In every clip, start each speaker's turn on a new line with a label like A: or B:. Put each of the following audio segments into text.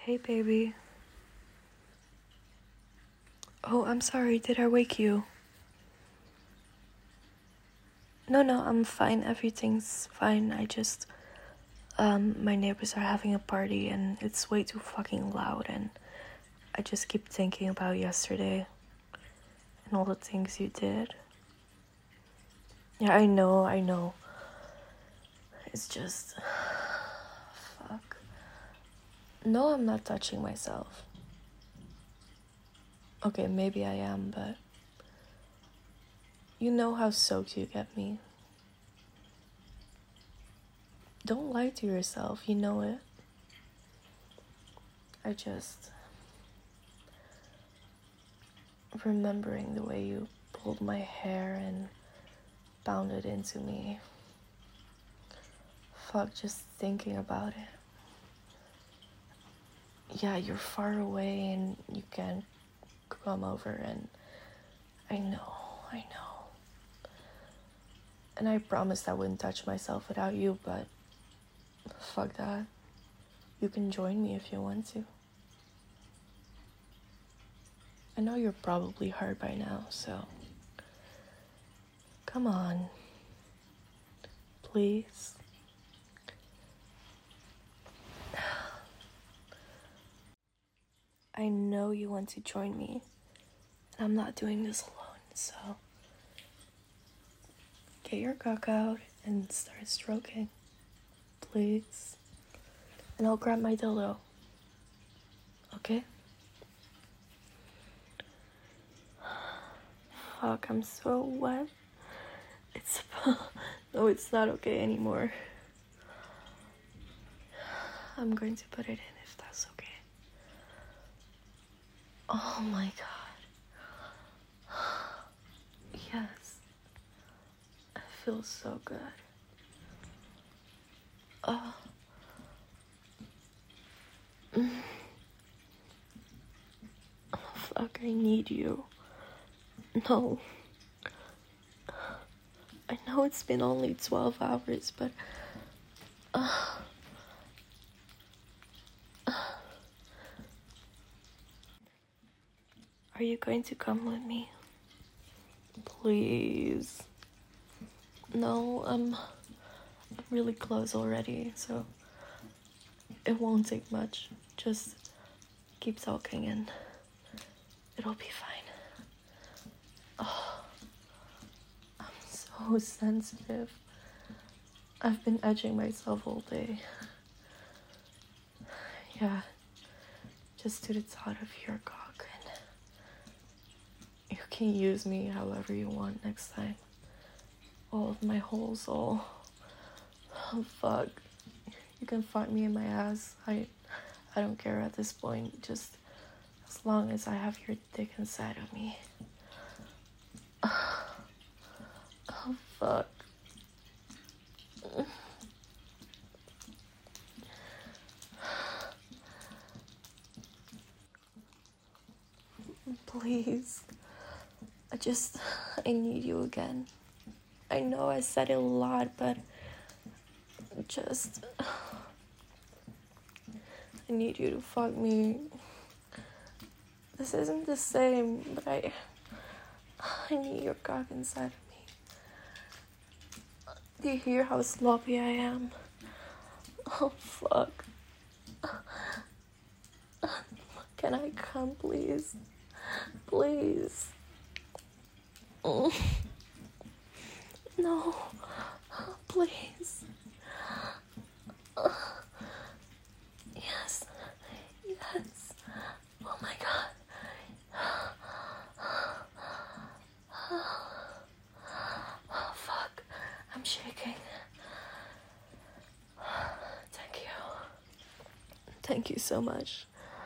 A: Hey, baby. Oh, I'm sorry. Did I wake you? No, I'm fine. Everything's fine. My neighbors are having a party and it's way too fucking loud, and I just keep thinking about yesterday and all the things you did. Yeah, I know. It's just... Fuck. No, I'm not touching myself. Okay, maybe I am, but... You know how soaked you get me. Don't lie to yourself, you know it. I just... Remembering the way you pulled my hair and bounded into me. Fuck, just thinking about it. Yeah, you're far away and you can't come over, and I know. And I promised I wouldn't touch myself without you, but fuck that. You can join me if you want to. I know you're probably hard by now, so come on. Please. I know you want to join me, and I'm not doing this alone, so get your cock out and start stroking, please. And I'll grab my dildo, okay? Fuck, I'm so wet. No, it's not okay anymore. I'm going to put it in if that's okay. Oh my god. Yes. It feels so good. Oh. Fuck, I need you. No. I know it's been only 12 hours, but... Are you going to come with me? Please. No, I'm really close already, so it won't take much. Just keep talking and it'll be fine. Oh, I'm so sensitive. I've been edging myself all day. Yeah, just to the thought of your cock, and you can use me however you want next time. All of my whole soul. Oh, fuck. You can fuck me in my ass. I don't care at this point. Just as long as I have your dick inside of me. Oh, fuck. Please. I need you again. I know I said it a lot, but I need you to fuck me. This isn't the same, but I need your cock inside of me. Do you hear how sloppy I am? Oh, fuck. Can I come, please? Please. No. Please. Yes. Oh my god. Oh, fuck. I'm shaking. Thank you. Thank you so much.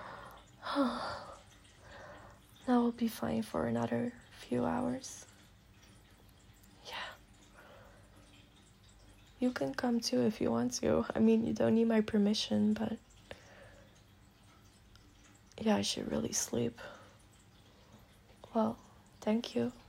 A: Now we'll be fine for another few hours. Yeah. You can come too if you want to. I mean, you don't need my permission, but... Yeah, I should really sleep. Well, thank you.